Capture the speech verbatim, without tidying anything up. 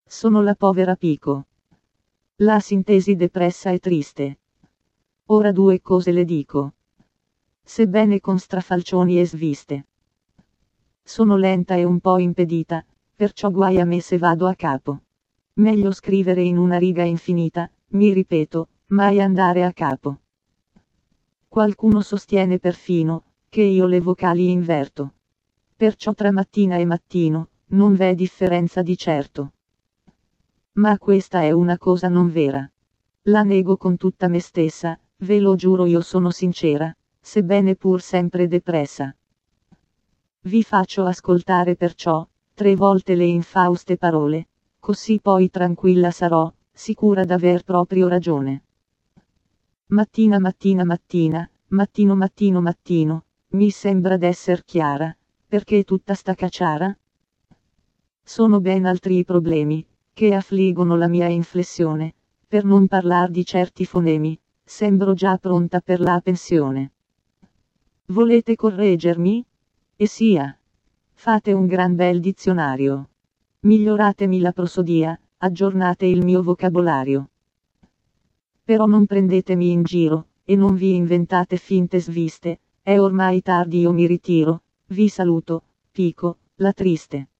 Sono la povera Pico. La sintesi depressa e triste. Ora due cose le dico. Sebbene con strafalcioni e sviste. Sono lenta e un po' impedita, perciò guai a me se vado a capo. Meglio scrivere in una riga infinita, mi ripeto, mai andare a capo. Qualcuno sostiene perfino, che io le vocali inverto. Perciò tra mattina e mattino, non v'è differenza di certo. Ma questa è una cosa non vera. La nego con tutta me stessa, ve lo giuro io sono sincera, sebbene pur sempre depressa. Vi faccio ascoltare perciò, tre volte le infauste parole, così poi tranquilla sarò, sicura d'aver proprio ragione. Mattina mattina mattina, mattino mattino mattino, mi sembra d'esser chiara, perché tutta sta cacciara? Sono ben altri i problemi, che affliggono la mia inflessione, per non parlar di certi fonemi, sembro già pronta per la pensione. Volete correggermi? E sia. Fate un gran bel dizionario. Miglioratemi la prosodia, aggiornate il mio vocabolario. Però non prendetemi in giro, e non vi inventate finte sviste, è ormai tardi io mi ritiro, vi saluto, Pico, la triste.